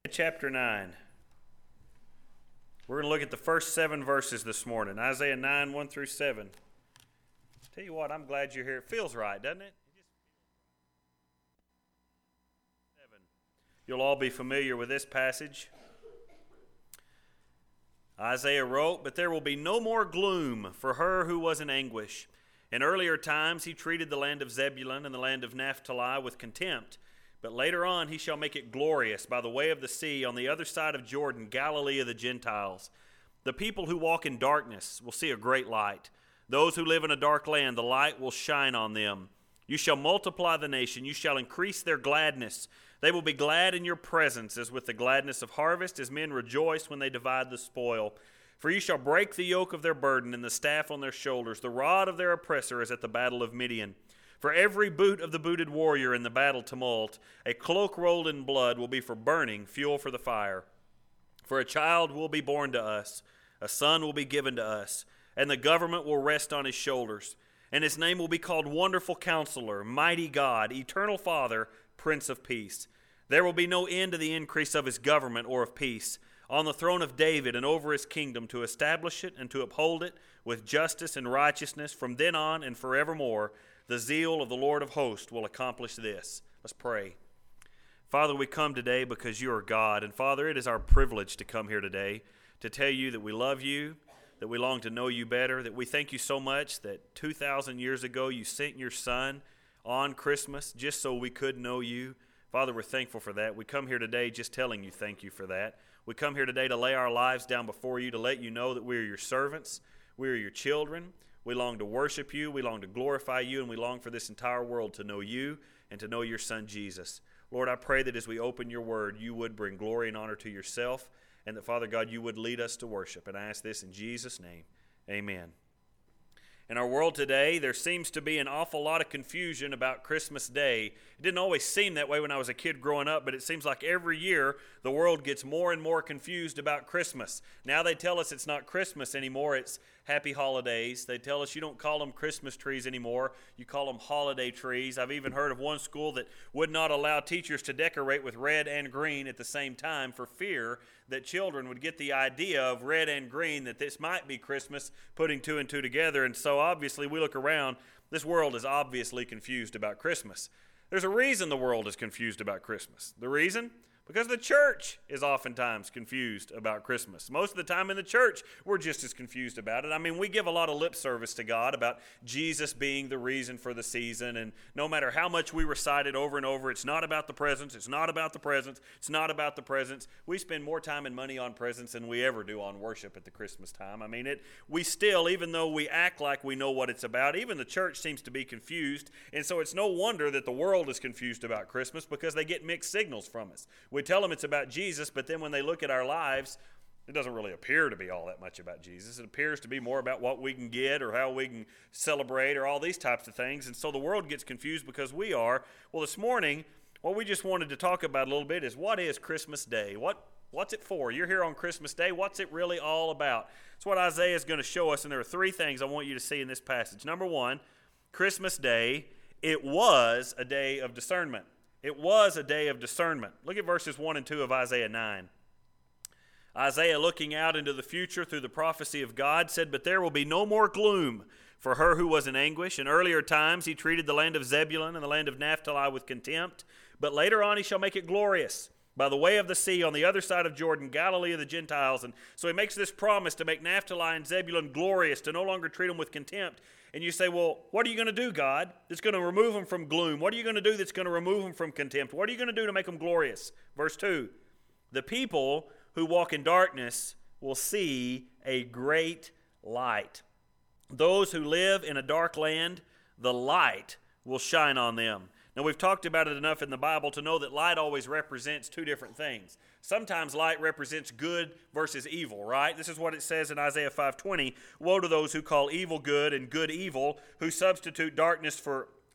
Chapter 9. We're going to look at the first 7 verses this morning. Isaiah 9, 1 through 7. Tell you what, I'm glad you're here. It feels right, doesn't it? You'll all be familiar with this passage. Isaiah wrote, "But there will be no more gloom for her who was in anguish. In earlier times he treated the land of Zebulun and the land of Naphtali with contempt. But later on he shall make it glorious by the way of the sea on the other side of Jordan, Galilee of the Gentiles. The people who walk in darkness will see a great light. Those who live in a dark land, the light will shine on them. You shall multiply the nation. You shall increase their gladness. They will be glad in your presence as with the gladness of harvest, as men rejoice when they divide the spoil. For you shall break the yoke of their burden and the staff on their shoulders. The rod of their oppressor is at the battle of Midian. For every boot of the booted warrior in the battle tumult, a cloak rolled in blood will be for burning, fuel for the fire. For a child will be born to us, a son will be given to us, and the government will rest on his shoulders. And his name will be called Wonderful Counselor, Mighty God, Eternal Father, Prince of Peace. There will be no end to the increase of his government or of peace, on the throne of David and over his kingdom, to establish it and to uphold it with justice and righteousness from then on and forevermore. The zeal of the Lord of hosts will accomplish this." Let's pray. Father, we come today because you are God. And Father, it is our privilege to come here today to tell you that we love you, that we long to know you better, that we thank you so much that 2,000 years ago you sent your Son on Christmas just so we could know you. Father, we're thankful for that. We come here today just telling you thank you for that. We come here today to lay our lives down before you, to let you know that we are your servants, we are your children. We long to worship you, we long to glorify you, and we long for this entire world to know you and to know your Son, Jesus. Lord, I pray that as we open your word, you would bring glory and honor to yourself, and that, Father God, you would lead us to worship. And I ask this in Jesus' name. Amen. In our world today, there seems to be an awful lot of confusion about Christmas Day. It didn't always seem that way when I was a kid growing up, but it seems like every year the world gets more and more confused about Christmas. Now they tell us it's not Christmas anymore, it's Happy Holidays. They tell us you don't call them Christmas trees anymore, you call them holiday trees. I've even heard of one school that would not allow teachers to decorate with red and green at the same time for fear that children would get the idea of red and green, that this might be Christmas, putting 2 and 2 together. And so obviously we look around, this world is obviously confused about Christmas. There's a reason the world is confused about Christmas. The reason? Because the church is oftentimes confused about Christmas. Most of the time in the church, we're just as confused about it. I mean, we give a lot of lip service to God about Jesus being the reason for the season, and no matter how much we recite it over and over, it's not about the presents, it's not about the presents, it's not about the presents. We spend more time and money on presents than we ever do on worship at the Christmas time. I mean, we still, even though we act like we know what it's about, even the church seems to be confused, and so it's no wonder that the world is confused about Christmas, because they get mixed signals from us. We tell them it's about Jesus, but then when they look at our lives, it doesn't really appear to be all that much about Jesus. It appears to be more about what we can get or how we can celebrate or all these types of things. And so the world gets confused because we are. Well, this morning, what we just wanted to talk about a little bit is, what is Christmas Day? What's it for? You're here on Christmas Day. What's it really all about? That's what Isaiah is going to show us, and there are 3 things I want you to see in this passage. Number 1, Christmas Day, it was a day of discernment. It was a day of discernment. Look at verses 1 and 2 of Isaiah 9. Isaiah, looking out into the future through the prophecy of God, said, "But there will be no more gloom for her who was in anguish. In earlier times he treated the land of Zebulun and the land of Naphtali with contempt. But later on he shall make it glorious by the way of the sea on the other side of Jordan, Galilee of the Gentiles." And so he makes this promise to make Naphtali and Zebulun glorious, to no longer treat them with contempt. And you say, well, what are you going to do, God, that's going to remove them from gloom? What are you going to do that's going to remove them from contempt? What are you going to do to make them glorious? Verse 2, "The people who walk in darkness will see a great light. Those who live in a dark land, the light will shine on them." Now, we've talked about it enough in the Bible to know that light always represents 2 different things. Sometimes light represents good versus evil, right? This is what it says in Isaiah 5:20. "Woe to those who call evil good and good evil, who substitute darkness for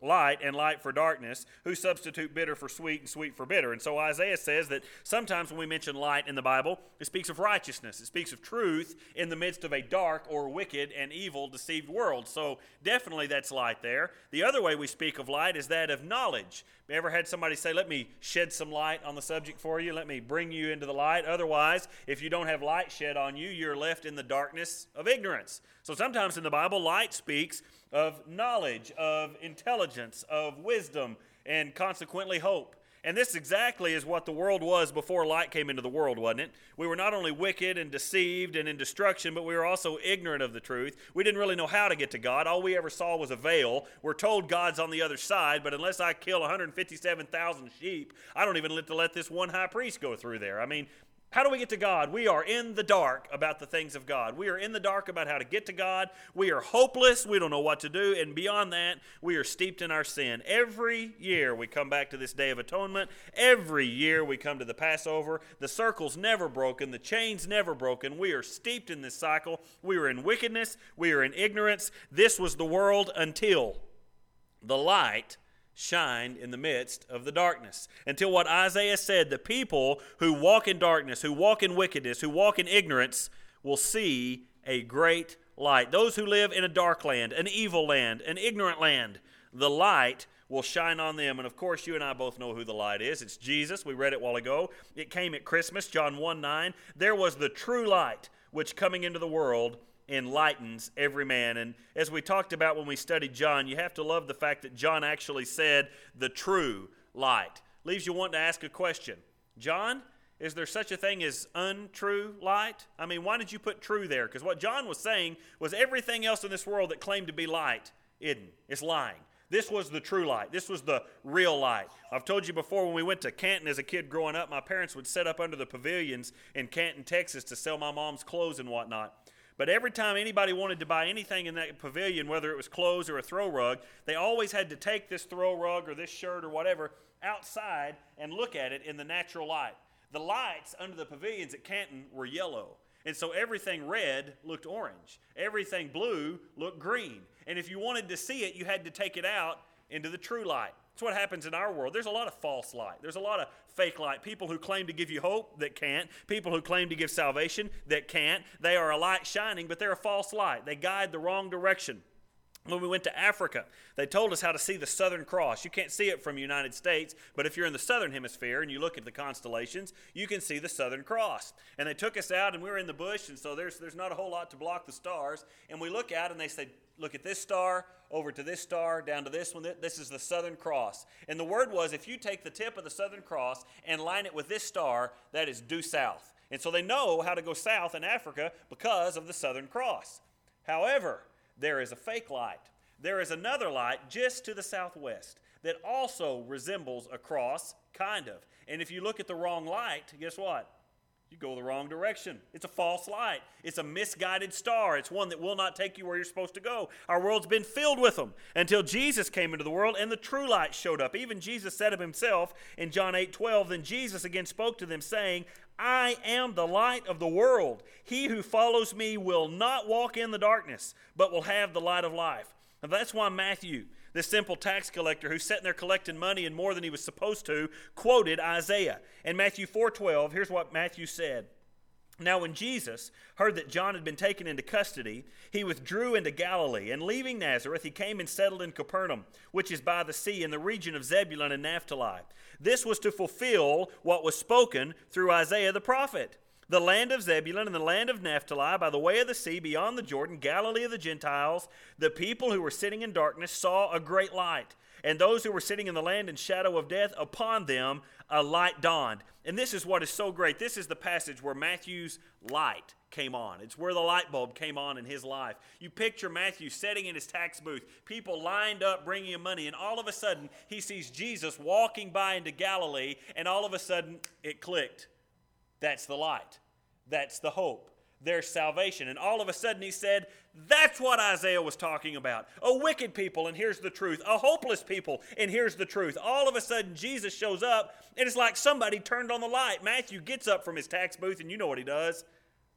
light and light for darkness, who substitute bitter for sweet and sweet for bitter. And so Isaiah says that sometimes when we mention light in the Bible, it speaks of righteousness. It speaks of truth in the midst of a dark or wicked and evil, deceived world. So definitely that's light there. The other way we speak of light is that of knowledge. Ever had somebody say, let me shed some light on the subject for you? Let me bring you into the light. Otherwise, if you don't have light shed on you, you're left in the darkness of ignorance. So sometimes in the Bible, light speaks of knowledge, of intelligence, of wisdom, and consequently hope. And this exactly is what the world was before light came into the world, wasn't it? We were not only wicked and deceived and in destruction, but we were also ignorant of the truth. We didn't really know how to get to God. All we ever saw was a veil. We're told God's on the other side, but unless I kill 157,000 sheep, I don't even let this one high priest go through there. I mean, how do we get to God? We are in the dark about the things of God. We are in the dark about how to get to God. We are hopeless. We don't know what to do. And beyond that, we are steeped in our sin. Every year we come back to this Day of Atonement. Every year we come to the Passover. The circle's never broken. The chain's never broken. We are steeped in this cycle. We are in wickedness. We are in ignorance. This was the world until the light shined in the midst of the darkness. Until what Isaiah said, the people who walk in darkness, who walk in wickedness, who walk in ignorance, will see a great light. Those who live in a dark land, an evil land, an ignorant land, the light will shine on them. And of course, you and I both know who the light is. It's Jesus. We read it a while ago. It came at Christmas, John 1:9. There was the true light, which coming into the world enlightens every man. And as we talked about when we studied John, you have to love the fact that John actually said the true light. Leaves you wanting to ask a question. John, is there such a thing as untrue light? I mean, why did you put true there? Because what John was saying was everything else in this world that claimed to be light, hidden. It's lying. This was the true light. This was the real light. I've told you before, when we went to Canton as a kid growing up, my parents would set up under the pavilions in Canton, Texas to sell my mom's clothes and whatnot. But every time anybody wanted to buy anything in that pavilion, whether it was clothes or a throw rug, they always had to take this throw rug or this shirt or whatever outside and look at it in the natural light. The lights under the pavilions at Canton were yellow. And so everything red looked orange. Everything blue looked green. And if you wanted to see it, you had to take it out into the true light. That's what happens in our world. There's a lot of false light. There's a lot of fake light. People who claim to give you hope that can't. People who claim to give salvation that can't. They are a light shining, but they're a false light. They guide the wrong direction. When we went to Africa, they told us how to see the Southern Cross. You can't see it from the United States, but if you're in the Southern Hemisphere and you look at the constellations, you can see the Southern Cross. And they took us out, and we were in the bush, and so there's not a whole lot to block the stars. And we look out, and they said, look at this star, over to this star, down to this one. This is the Southern Cross. And the word was, if you take the tip of the Southern Cross and line it with this star, that is due south. And so they know how to go south in Africa because of the Southern Cross. However, there is a fake light. There is another light just to the southwest that also resembles a cross, kind of. And if you look at the wrong light, guess what? You go the wrong direction. It's a false light. It's a misguided star. It's one that will not take you where you're supposed to go. Our world's been filled with them until Jesus came into the world and the true light showed up. Even Jesus said of himself in John 8:12, then Jesus again spoke to them saying, I am the light of the world. He who follows me will not walk in the darkness, but will have the light of life. And that's why Matthew, this simple tax collector who's sitting there collecting money and more than he was supposed to, quoted Isaiah. In Matthew 4:12, here's what Matthew said. Now when Jesus heard that John had been taken into custody, he withdrew into Galilee, and leaving Nazareth, he came and settled in Capernaum, which is by the sea in the region of Zebulun and Naphtali. This was to fulfill what was spoken through Isaiah the prophet. The land of Zebulun and the land of Naphtali, by the way of the sea beyond the Jordan, Galilee of the Gentiles, the people who were sitting in darkness saw a great light. And those who were sitting in the land and shadow of death, upon them a light dawned. And this is what is so great. This is the passage where Matthew's light came on. It's where the light bulb came on in his life. You picture Matthew sitting in his tax booth, people lined up bringing him money, and all of a sudden he sees Jesus walking by into Galilee, and all of a sudden it clicked. That's the light. That's the hope. There's salvation. And all of a sudden he said, that's what Isaiah was talking about. A wicked people, and here's the truth. A hopeless people, and here's the truth. All of a sudden Jesus shows up, and it's like somebody turned on the light. Matthew gets up from his tax booth, and you know what he does.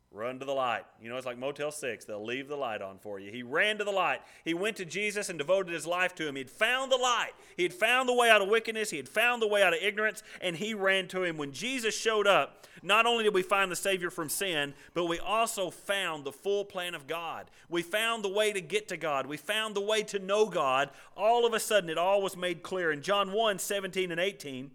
Run to the light. You know, it's like Motel 6. They'll leave the light on for you. He ran to the light. He went to Jesus and devoted his life to him. He'd found the light. He had found the way out of wickedness. He had found the way out of ignorance, and he ran to him. When Jesus showed up, not only did we find the Savior from sin, but we also found the full plan of God. We found the way to get to God. We found the way to know God. All of a sudden, it all was made clear. In John 1:17 and 18,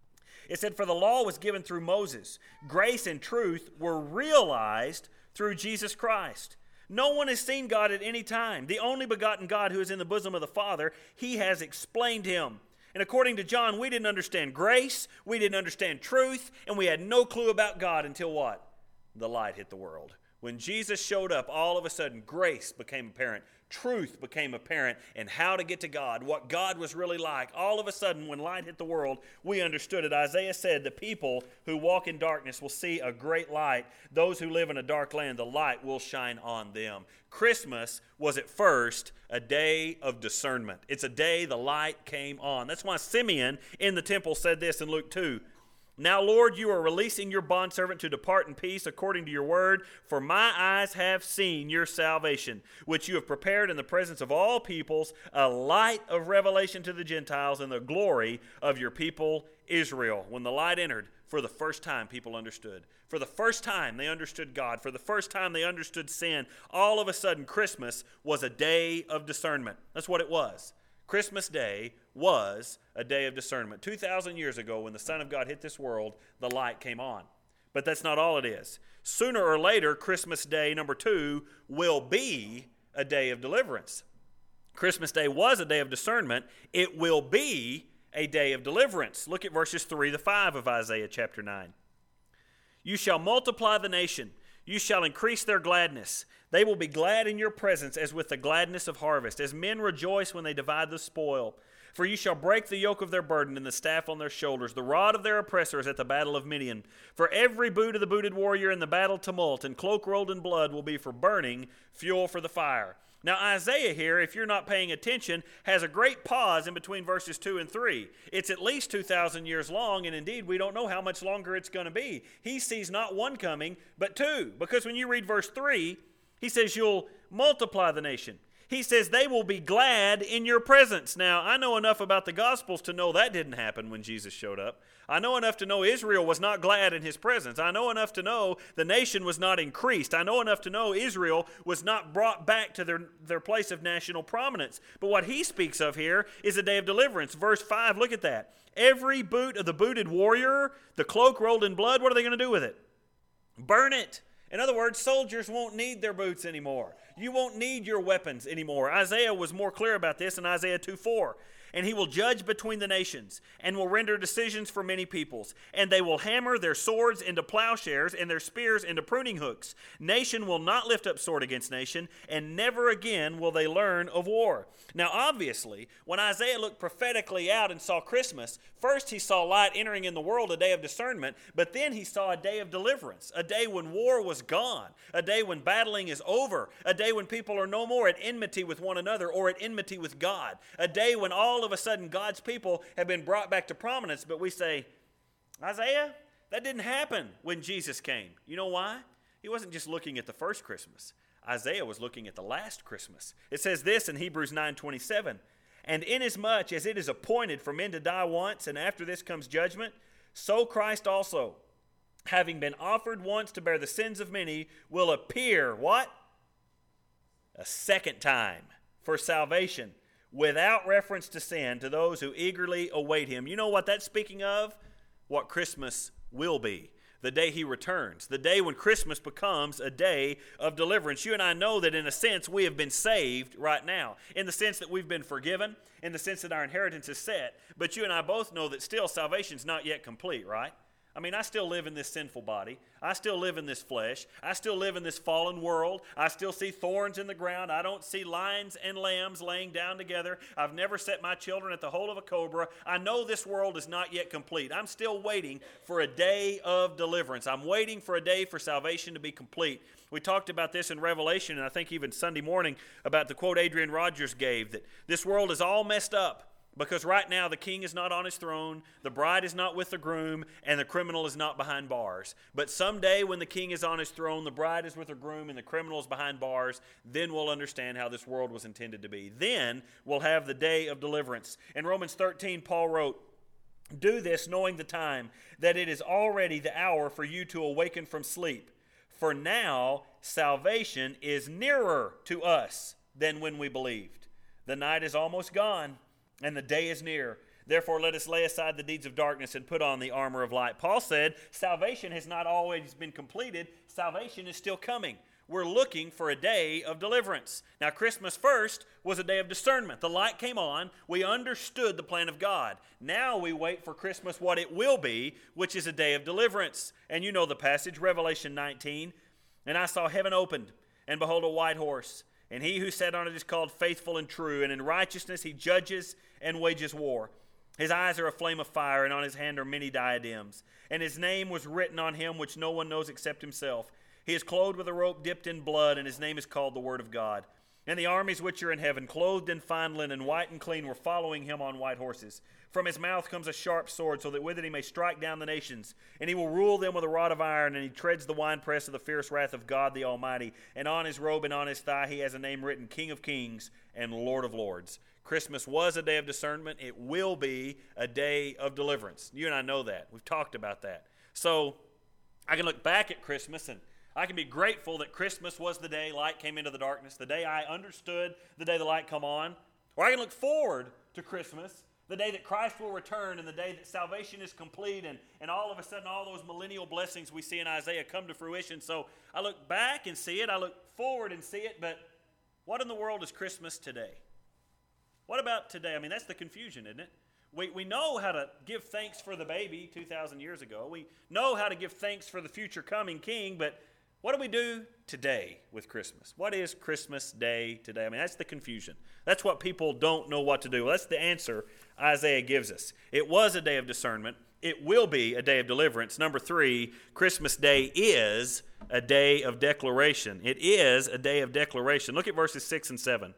it said, "For the law was given through Moses. Grace and truth were realized through Jesus Christ. No one has seen God at any time. The only begotten God who is in the bosom of the Father, he has explained him." And according to John, we didn't understand grace, we didn't understand truth, and we had no clue about God until what? The light hit the world. When Jesus showed up, all of a sudden, grace became apparent. Truth became apparent, and how to get to God, what God was really like. All of a sudden, when light hit the world, we understood it. Isaiah said, "The people who walk in darkness will see a great light. Those who live in a dark land, the light will shine on them." Christmas was at first a day of discernment. It's a day the light came on. That's why Simeon in the temple said this in Luke 2. "Now, Lord, you are releasing your bondservant to depart in peace according to your word, for my eyes have seen your salvation, which you have prepared in the presence of all peoples, a light of revelation to the Gentiles and the glory of your people Israel." When the light entered, for the first time people understood. For the first time they understood God. For the first time they understood sin. All of a sudden, Christmas was a day of discernment. That's what it was. Christmas Day was a day of discernment. 2,000 years ago, when the Son of God hit this world, the light came on. But that's not all it is. Sooner or later, Christmas Day, number 2, will be a day of deliverance. Christmas Day was a day of discernment. It will be a day of deliverance. Look at verses 3 to 5 of Isaiah chapter 9. "You shall multiply the nation. You shall increase their gladness. They will be glad in your presence as with the gladness of harvest, as men rejoice when they divide the spoil. For you shall break the yoke of their burden and the staff on their shoulders, the rod of their oppressors at the battle of Midian. For every boot of the booted warrior in the battle tumult and cloak rolled in blood will be for burning, fuel for the fire." Now Isaiah here, if you're not paying attention, has a great pause in between verses 2 and 3. It's at least 2,000 years long, and indeed we don't know how much longer it's going to be. He sees not one coming, but two. Because when you read verse 3, he says you'll multiply the nation. He says they will be glad in your presence. Now, I know enough about the Gospels to know that didn't happen when Jesus showed up. I know enough to know Israel was not glad in his presence. I know enough to know the nation was not increased. I know enough to know Israel was not brought back to their place of national prominence. But what he speaks of here is a day of deliverance. Verse 5, look at that. "Every boot of the booted warrior, the cloak rolled in blood," what are they going to do with it? Burn it. In other words, soldiers won't need their boots anymore. You won't need your weapons anymore. Isaiah was more clear about this in Isaiah 2:4. "And he will judge between the nations, and will render decisions for many peoples. And they will hammer their swords into plowshares, and their spears into pruning hooks. Nation will not lift up sword against nation, and never again will they learn of war." Now, obviously, when Isaiah looked prophetically out and saw Christmas, first he saw light entering in the world, a day of discernment, but then he saw a day of deliverance, a day when war was gone, a day when battling is over, a day when people are no more at enmity with one another or at enmity with God, a day when all of a sudden God's people have been brought back to prominence. But we say, Isaiah, that didn't happen when Jesus came. You know why? He wasn't just looking at the first Christmas. Isaiah was looking at the last Christmas. It says this in Hebrews 9:27, "And inasmuch as it is appointed for men to die once, and after this comes judgment, so Christ also, having been offered once to bear the sins of many, will appear," what? "A second time for salvation, without reference to sin, to those who eagerly await him." You know what that's speaking of? What Christmas will be. The day he returns. The day when Christmas becomes a day of deliverance. You and I know that in a sense we have been saved right now. In the sense that we've been forgiven. In the sense that our inheritance is set. But you and I both know that still salvation's not yet complete, right? I mean, I still live in this sinful body. I still live in this flesh. I still live in this fallen world. I still see thorns in the ground. I don't see lions and lambs laying down together. I've never set my children at the hole of a cobra. I know this world is not yet complete. I'm still waiting for a day of deliverance. I'm waiting for a day for salvation to be complete. We talked about this in Revelation, and I think even Sunday morning about the quote Adrian Rogers gave, that this world is all messed up, Because right now the king is not on his throne, the bride is not with the groom, and the criminal is not behind bars. But someday when the king is on his throne, the bride is with her groom, and the criminal is behind bars, then we'll understand how this world was intended to be. Then we'll have the day of deliverance. In Romans 13, Paul wrote, "Do this knowing the time, that it is already the hour for you to awaken from sleep. For now salvation is nearer to us than when we believed. The night is almost gone, and the day is near. Therefore, let us lay aside the deeds of darkness and put on the armor of light." Paul said salvation has not always been completed. Salvation is still coming. We're looking for a day of deliverance. Now, Christmas first was a day of discernment. The light came on. We understood the plan of God. Now we wait for Christmas, what it will be, which is a day of deliverance. And you know the passage, Revelation 19. "And I saw heaven opened, and behold, a white horse. And he who sat on it is called Faithful and True, and in righteousness he judges and wages war. His eyes are a flame of fire, and on his hand are many diadems. And his name was written on him which no one knows except himself. He is clothed with a robe dipped in blood, and his name is called the Word of God. And the armies which are in heaven, clothed in fine linen, white and clean, were following him on white horses. From his mouth comes a sharp sword, so that with it he may strike down the nations. And he will rule them with a rod of iron, and he treads the winepress of the fierce wrath of God the Almighty. And on his robe and on his thigh he has a name written, King of Kings and Lord of Lords." Christmas was a day of discernment. It will be a day of deliverance. You and I know that. We've talked about that. So I can look back at Christmas and I can be grateful that Christmas was the day light came into the darkness, the day I understood the day the light come on. Or I can look forward to Christmas, the day that Christ will return and the day that salvation is complete and all of a sudden all those millennial blessings we see in Isaiah come to fruition. So I look back and see it, I look forward and see it, but what in the world is Christmas today? What about today? I mean, that's the confusion, isn't it? We know how to give thanks for the baby 2,000 years ago. We know how to give thanks for the future coming king, but what do we do today with Christmas? What is Christmas Day today? I mean, that's the confusion. That's what people don't know what to do. Well, that's the answer Isaiah gives us. It was a day of discernment. It will be a day of deliverance. Number 3, Christmas Day is a day of declaration. It is a day of declaration. Look at verses 6 and 7.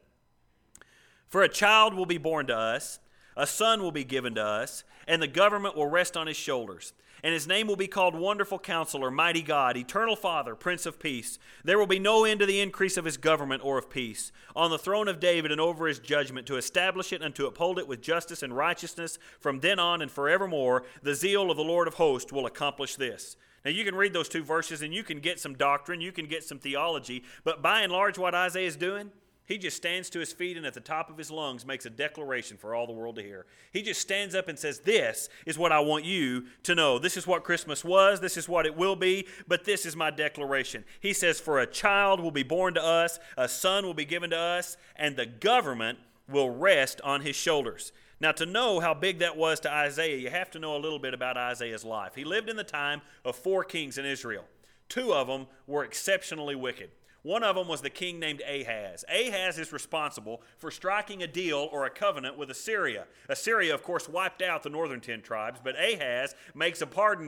"For a child will be born to us, a son will be given to us, and the government will rest on his shoulders. And his name will be called Wonderful Counselor, Mighty God, Eternal Father, Prince of Peace. There will be no end to the increase of his government or of peace, on the throne of David and over his judgment, to establish it and to uphold it with justice and righteousness from then on and forevermore. The zeal of the Lord of hosts will accomplish this." Now you can read those 2 verses and you can get some doctrine, you can get some theology, but by and large what Isaiah is doing, he just stands to his feet and at the top of his lungs makes a declaration for all the world to hear. He just stands up and says, this is what I want you to know. This is what Christmas was. This is what it will be. But this is my declaration. He says, for a child will be born to us, a son will be given to us, and the government will rest on his shoulders. Now, to know how big that was to Isaiah, you have to know a little bit about Isaiah's life. He lived in the time of 4 kings in Israel. 2 of them were exceptionally wicked. One of them was the king named Ahaz. Ahaz is responsible for striking a deal or a covenant with Assyria. Assyria, of course, wiped out the northern 10 tribes, but Ahaz makes a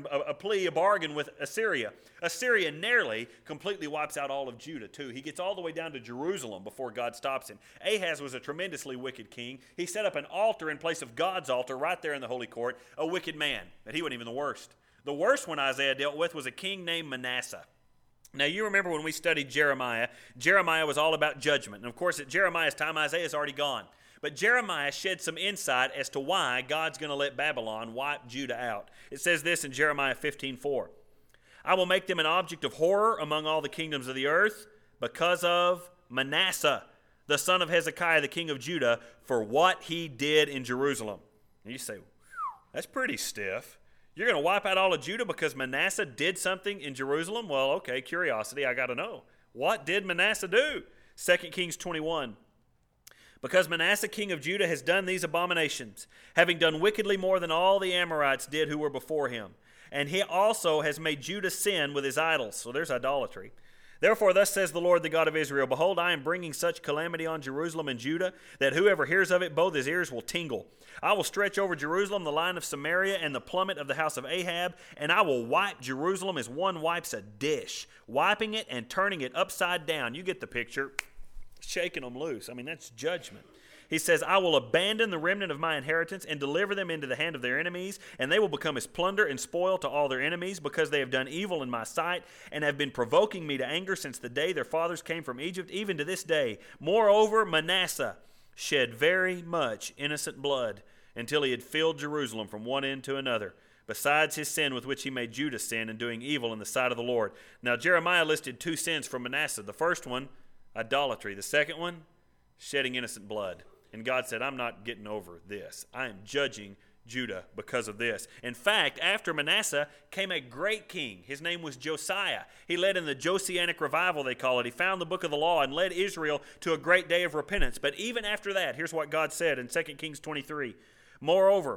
bargain with Assyria. Assyria nearly completely wipes out all of Judah, too. He gets all the way down to Jerusalem before God stops him. Ahaz was a tremendously wicked king. He set up an altar in place of God's altar right there in the holy court, a wicked man. But he wasn't even the worst. The worst one Isaiah dealt with was a king named Manasseh. Now, you remember when we studied Jeremiah, Jeremiah was all about judgment. And, of course, at Jeremiah's time, Isaiah's already gone. But Jeremiah shed some insight as to why God's going to let Babylon wipe Judah out. It says this in Jeremiah 15:4. "I will make them an object of horror among all the kingdoms of the earth because of Manasseh, the son of Hezekiah, the king of Judah, for what he did in Jerusalem." And you say, that's pretty stiff. You're going to wipe out all of Judah because Manasseh did something in Jerusalem? Well, okay, curiosity, I got to know. What did Manasseh do? 2 Kings 21. "Because Manasseh king of Judah has done these abominations, having done wickedly more than all the Amorites did who were before him. And he also has made Judah sin with his idols." So there's idolatry. "Therefore, thus says the Lord, the God of Israel, Behold, I am bringing such calamity on Jerusalem and Judah, that whoever hears of it, both his ears will tingle. I will stretch over Jerusalem the line of Samaria and the plummet of the house of Ahab, and I will wipe Jerusalem as one wipes a dish, wiping it and turning it upside down." You get the picture. Shaking them loose. I mean, that's judgment. He says, I will abandon the remnant of my inheritance and deliver them into the hand of their enemies, and they will become as plunder and spoil to all their enemies, because they have done evil in my sight and have been provoking me to anger since the day their fathers came from Egypt, even to this day. Moreover, Manasseh shed very much innocent blood until he had filled Jerusalem from one end to another, besides his sin with which he made Judah sin in doing evil in the sight of the Lord. Now Jeremiah listed 2 sins from Manasseh. The first one, idolatry. The second one, shedding innocent blood. And God said, I'm not getting over this. I am judging Judah because of this. In fact, after Manasseh came a great king. His name was Josiah. He led in the Josianic revival, they call it. He found the book of the law and led Israel to a great day of repentance. But even after that, here's what God said in 2 Kings 23. Moreover,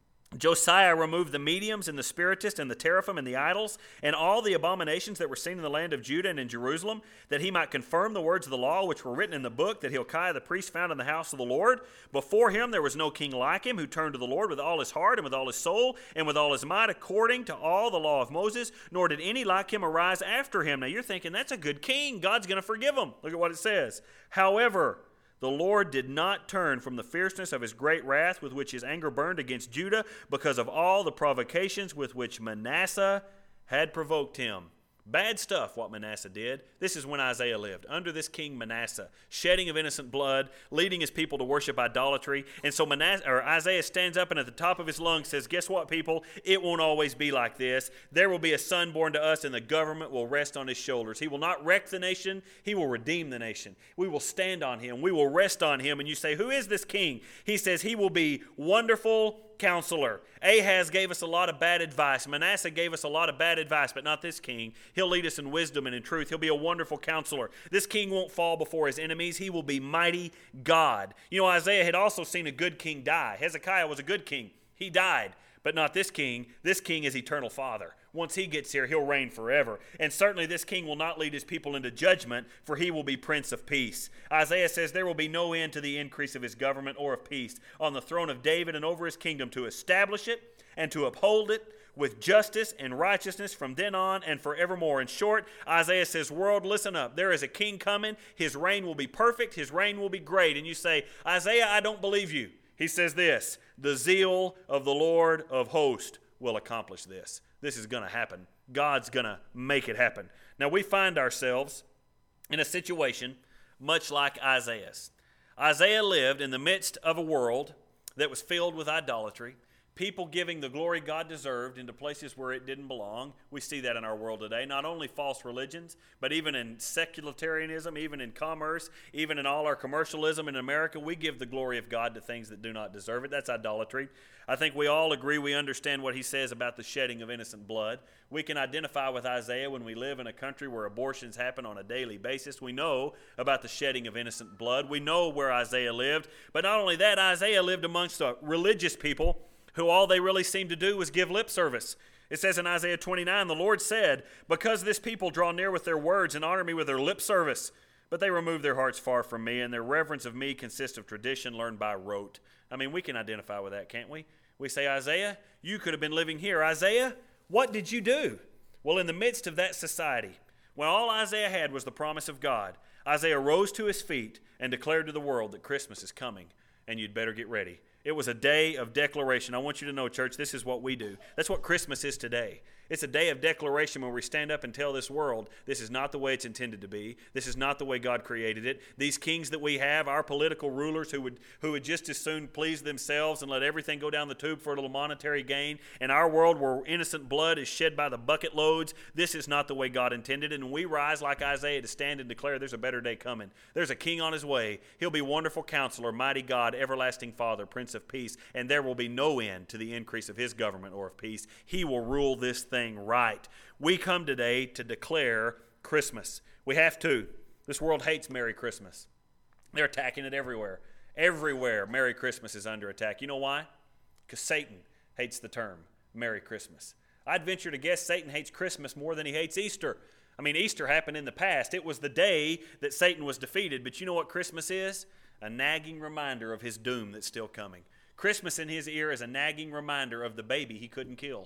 Josiah removed the mediums and the spiritists and the teraphim and the idols and all the abominations that were seen in the land of Judah and in Jerusalem, that he might confirm the words of the law which were written in the book that Hilkiah the priest found in the house of the Lord. Before him there was no king like him, who turned to the Lord with all his heart and with all his soul and with all his might, according to all the law of Moses, nor did any like him arise after him. Now you're thinking, that's a good king. God's going to forgive him. Look at what it says. However, the Lord did not turn from the fierceness of his great wrath with which his anger burned against Judah, because of all the provocations with which Manasseh had provoked him. Bad stuff what Manasseh did. This is when Isaiah lived, under this king Manasseh, shedding of innocent blood, leading his people to worship idolatry. And so Isaiah stands up and at the top of his lungs says, guess what, people? It won't always be like this. There will be a son born to us, and the government will rest on his shoulders. He will not wreck the nation. He will redeem the nation. We will stand on him. We will rest on him. And you say, who is this king? He says he will be Wonderful Counselor. Ahaz gave us a lot of bad advice. Manasseh gave us a lot of bad advice, but not this king. He'll lead us in wisdom and in truth. He'll be a wonderful counselor. This king won't fall before his enemies. He will be mighty God. You know, Isaiah had also seen a good king die. Hezekiah was a good king. He died, but not this king. This king is eternal Father. Once he gets here, he'll reign forever. And certainly this king will not lead his people into judgment, for he will be Prince of Peace. Isaiah says there will be no end to the increase of his government or of peace on the throne of David and over his kingdom, to establish it and to uphold it with justice and righteousness from then on and forevermore. In short, Isaiah says, world, listen up. There is a king coming. His reign will be perfect. His reign will be great. And you say, Isaiah, I don't believe you. He says this, the zeal of the Lord of hosts will accomplish this. This is going to happen. God's going to make it happen. Now, we find ourselves in a situation much like Isaiah's. Isaiah lived in the midst of a world that was filled with idolatry, people giving the glory God deserved into places where it didn't belong. We see that in our world today, not only false religions, but even in secularitarianism, even in commerce, even in all our commercialism in America, we give the glory of God to things that do not deserve it. That's idolatry. I think we all agree, we understand what he says about the shedding of innocent blood. We can identify with Isaiah when we live in a country where abortions happen on a daily basis. We know about the shedding of innocent blood. We know where Isaiah lived. But not only that, Isaiah lived amongst religious people who all they really seemed to do was give lip service. It says in Isaiah 29, the Lord said, because this people draw near with their words and honor me with their lip service, but they remove their hearts far from me, and their reverence of me consists of tradition learned by rote. I mean, we can identify with that, can't we? We say, Isaiah, you could have been living here. Isaiah, what did you do? Well, in the midst of that society, when all Isaiah had was the promise of God, Isaiah rose to his feet and declared to the world that Christmas is coming, and you'd better get ready. It was a day of declaration. I want you to know, church, this is what we do. That's what Christmas is today. It's a day of declaration where we stand up and tell this world, this is not the way it's intended to be. This is not the way God created it. These kings that we have, our political rulers who would just as soon please themselves and let everything go down the tube for a little monetary gain. In our world where innocent blood is shed by the bucket loads, this is not the way God intended it. And we rise like Isaiah to stand and declare there's a better day coming. There's a king on his way. He'll be Wonderful Counselor, Mighty God, Everlasting Father, Prince of Peace. And there will be no end to the increase of his government or of peace. He will rule this thing right. We come today to declare Christmas. We have to. This world hates Merry Christmas. They're attacking it everywhere. Everywhere Merry Christmas is under attack. You know why? Because Satan hates the term Merry Christmas. I'd venture to guess Satan hates Christmas more than he hates Easter. I mean, Easter happened in the past. It was the day that Satan was defeated. But you know what Christmas is? A nagging reminder of his doom that's still coming. Christmas in his ear is a nagging reminder of the baby he couldn't kill,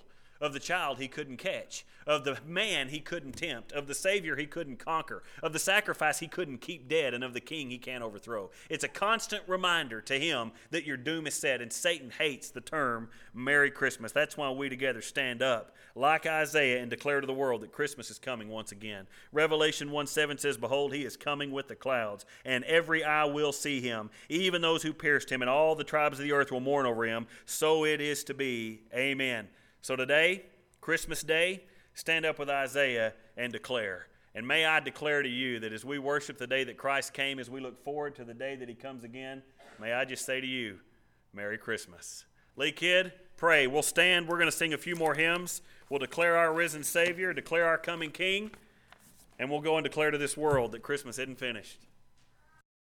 of the child he couldn't catch, of the man he couldn't tempt, of the Savior he couldn't conquer, of the sacrifice he couldn't keep dead, and of the king he can't overthrow. It's a constant reminder to him that your doom is set, and Satan hates the term Merry Christmas. That's why we together stand up like Isaiah and declare to the world that Christmas is coming once again. Revelation 1:7 says, "Behold, he is coming with the clouds, and every eye will see him, even those who pierced him, and all the tribes of the earth will mourn over him. So it is to be. Amen." So today, Christmas Day, stand up with Isaiah and declare. And may I declare to you that as we worship the day that Christ came, as we look forward to the day that he comes again, may I just say to you, Merry Christmas. Lee Kidd, pray. We'll stand. We're going to sing a few more hymns. We'll declare our risen Savior, declare our coming King, and we'll go and declare to this world that Christmas isn't finished.